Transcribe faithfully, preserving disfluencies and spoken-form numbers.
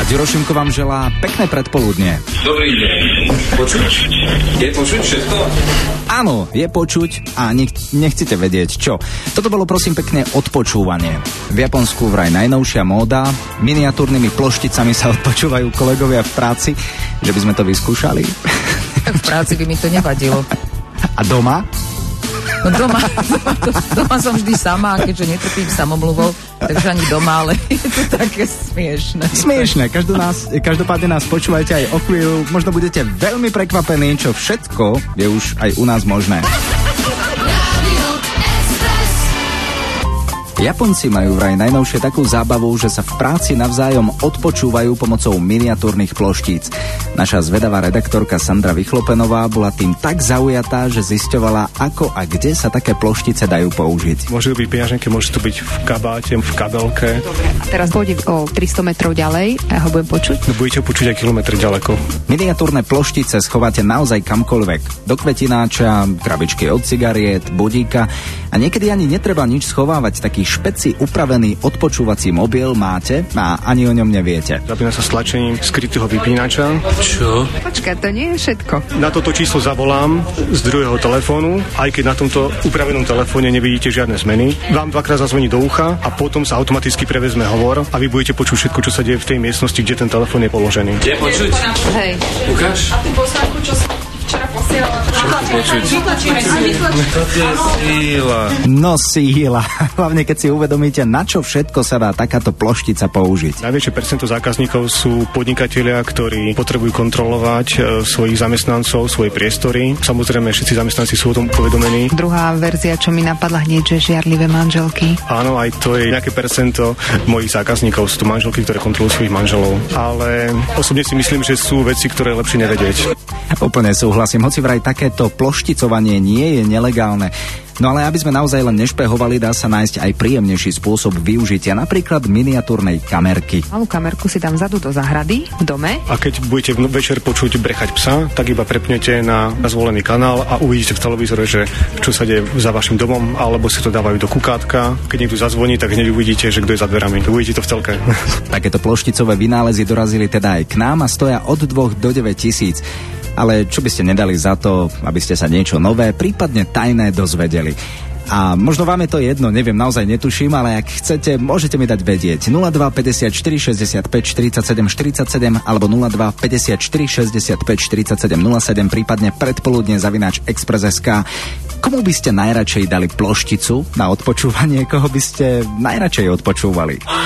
Ďuro Šimko vám želá pekné predpoludnie. Dobrý deň. Počuť? Je počuť všetko? Áno, je počuť a nech, nechcete vedieť čo. Toto bolo prosím pekne odpočúvanie. V Japonsku vraj najnovšia móda, miniatúrnymi plošticami sa odpočúvajú kolegovia v práci, že by sme to vyskúšali. V práci by mi to nevadilo. A doma? No doma, doma, to, doma som vždy sama, keďže netrpím samomluvou, takže ani doma, ale je to také smiešné. Smiešné, Každú nás, každopádne nás počúvajte aj o chvíľu, možno budete veľmi prekvapení, čo všetko je už aj u nás možné. Japonci majú vraj najnovšie takú zábavu, že sa v práci navzájom odpočúvajú pomocou miniatúrnych ploštíc. Naša zvedavá redaktorka Sandra Vychlopenová bola tým tak zaujatá, že zisťovala, ako a kde sa také ploštice dajú použiť. Môže to byť v peňaženke, môže to byť v kabáte, v kabelke. A teraz pôjde o tristo metrov ďalej a ja ho budem počuť? No budete ho počuť aj kilometr ďaleko. Miniatúrne ploštice schováte naozaj kamkoľvek. Do kvetináča, krabičky od cigariet, bodíka a niekedy ani netreba nič schovávať, taký špeci upravený odpočúvací mobil máte a ani o ňom neviete. Zapína sa stlačením skrytého vypínača. Čo? Počkaj, to nie je všetko. Na toto číslo zavolám z druhého telefónu, aj keď na tomto upravenom telefóne nevidíte žiadne zmeny. Vám dvakrát zazvoní do ucha a potom sa automaticky prevezme hovor a vy budete počuť všetko, čo sa deje v tej miestnosti, kde ten telefón je položený. Je počuť? Hej. Ukáž? A tú posledku, čo som včera posielala. Počuť. To je síla. No síla. Hlavne keď si uvedomíte, na čo všetko sa dá takáto ploštica použiť. Najväčšie percento zákazníkov sú podnikatelia, ktorí potrebujú kontrolovať e, svojich zamestnancov, svoje priestory. Samozrejme, všetci zamestnanci sú o tom uvedomení. Druhá verzia, čo mi napadla hneď, že žiarlivé manželky. Áno, aj to je nejaké percento mojich zákazníkov. Sú to manželky, ktoré kontrolujú svojich manželov. Ale osobne si myslím, že sú veci, ktoré je lepšie nevedieť. Úplne súhlasím, hoci vraj takéto plošticovanie nie je nelegálne. No ale aby sme naozaj len nešpehovali, dá sa nájsť aj príjemnejší spôsob využitia, napríklad miniatúrnej kamerky. Malú kamerku si dám vzadu do záhrady, v dome. A keď budete večer počuť brechať psa, tak iba prepnete na zvolený kanál a uvidíte v televízore, že čo sa deje za vašim domom, alebo si to dávajú do kukátka. Keď niekto zazvoní, tak hneď uvidíte, že kto je za dverami. Uvidíte to v telke. Takéto plošticové vynálezy dorazili teda aj k nám a stoja od dvoch do deväť tisíc. Ale čo by ste nedali za to, aby ste sa niečo nové, prípadne tajné dozvedeli. A možno vám je to jedno, neviem, naozaj netuším, ale ak chcete, môžete mi dať vedieť. nula dva päťdesiatštyri šesťdesiatpäť štyridsaťsedem štyridsaťsedem alebo nula dva päťdesiatštyri šesťdesiatpäť štyridsaťsedem nula sedem, prípadne predpoludne zavináč Express bodka es ká. Komu by ste najradšej dali plošticu na odpočúvanie, koho by ste najradšej odpočúvali?